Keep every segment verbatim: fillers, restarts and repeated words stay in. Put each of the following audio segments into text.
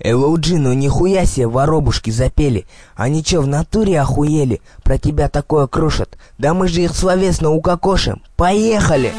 эл оу джи, ну нихуя себе воробушки запели. Они чё, в натуре охуели? Про тебя такое крушат. Да мы же их словесно укокошим. Поехали!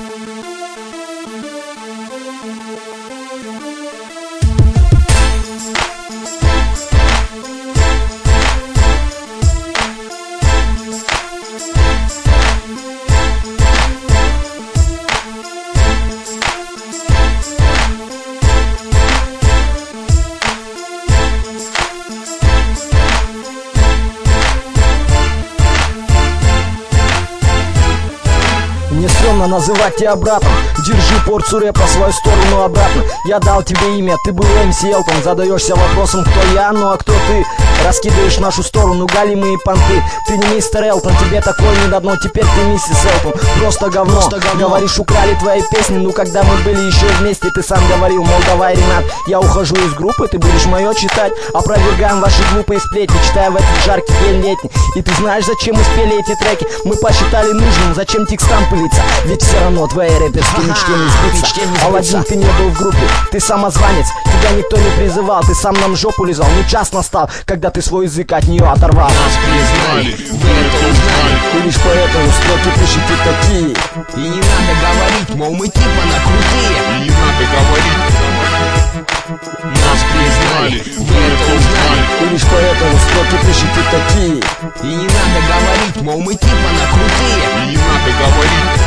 Мне стрёмно называть тебя братом. Держи порцию рэпа в свою сторону обратно. Я дал тебе имя, ты был эм си Элтон. Задаешься вопросом, кто я, ну а кто ты? Раскидываешь в нашу сторону галимые понты. Ты не мистер Элтон, тебе такое не дано. Теперь ты миссис Элтон, просто говно. Просто говно. Говоришь, украли твои песни. Ну когда мы были еще вместе, ты сам говорил, мол, давай, Ренат, я ухожу из группы, ты будешь мое читать. Опровергаем ваши глупые сплетни, читая в этот жаркий день летний. И ты знаешь, зачем мы спели эти треки? Мы посчитали нужным, зачем текстам пылиться? Ведь все равно твои рэперские мечте не сбыться. Аладдин, ты не был в группе, ты самозванец. Тебя никто не призывал, ты сам нам жопу лизал. Ну час настал, когда ты свой язык от нее оторвал. Нас признали, вы это узнали. И лишь поэтому строки пишите такие. И не надо говорить, мол, мы типа на крутые. И не надо говорить. Нас признали, вы это узнали. И лишь поэтому строки пишите такие. И не надо говорить, мол, мы типа на крутые. И не надо говорить.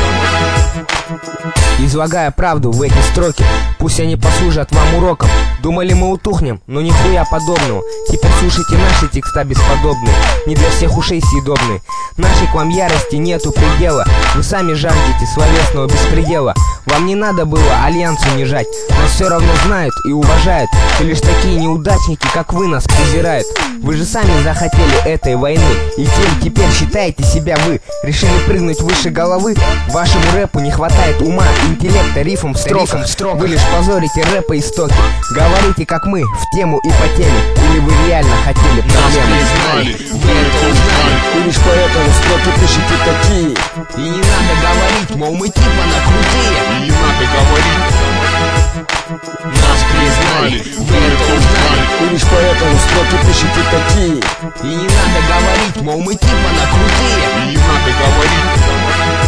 Излагая правду в эти строки, пусть они послужат вам уроком. Думали, мы утухнем, но нихуя подобного. Теперь слушайте наши текста бесподобные, не для всех ушей съедобные. Нашей к вам ярости нету предела. Вы сами жаждете словесного беспредела. Вам не надо было альянс унижать. Нас все равно знают и уважают. И лишь такие неудачники, как вы, нас презирают. Вы же сами захотели этой войны. И кем теперь считаете себя вы? Решили прыгнуть выше головы? Вашему рэпу не хватает ума, интеллекта, рифм в строках. Вы лишь позорите рэпа истоки. Говорите, как мы, в тему и по теме. Или вы реально хотели проблемы? Нас признали, вы это узнали. И лишь поэтому строки пишите такие. И не надо говорить, мол, мы типа на крутые. И не надо говорить. Нас признали, вы это узнали. И лишь поэтому строки пишите такие. И не надо говорить, мол, мы типа на крутые. И не надо говорить.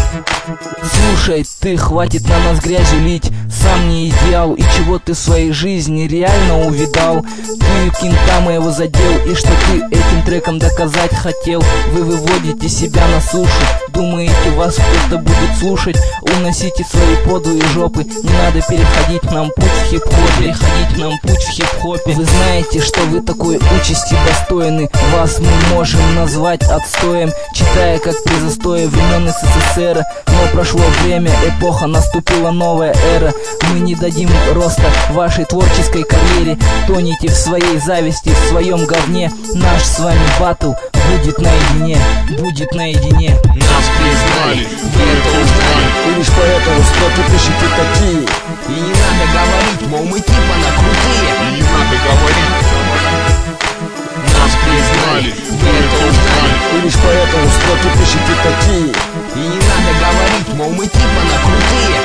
Слушай, ты, хватит на нас грязью лить. Сам не идеал, и чего ты в своей жизни реально увидал? Ты кента моего задел, и что ты этим треком доказать хотел? Вы выводите себя на сушу, думаете, вас кто-то будет слушать? Уносите свои подлые жопы, не надо переходить нам путь в хип-хопе. Переходить нам путь в хип-хопе. Вы знаете, что вы такой участи достойны. Вас мы можем назвать отстоем, читая как при застое времен эс эс эс эр. Но прошло время, эпоха, наступила новая эра. Мы не дадим роста вашей творческой карьере. Тоните в своей зависти, в своем говне. Наш с вами баттл будет наедине, будет наедине. Нас признали, вы это узнали. И лишь поэтому строки пишите такие. И не надо говорить, мол, мы типа на крутые. И не надо говорить. Нас признали, вы это узнали. И лишь поэтому строки пишите такие. И не надо говорить, мол, мы типа на крутые.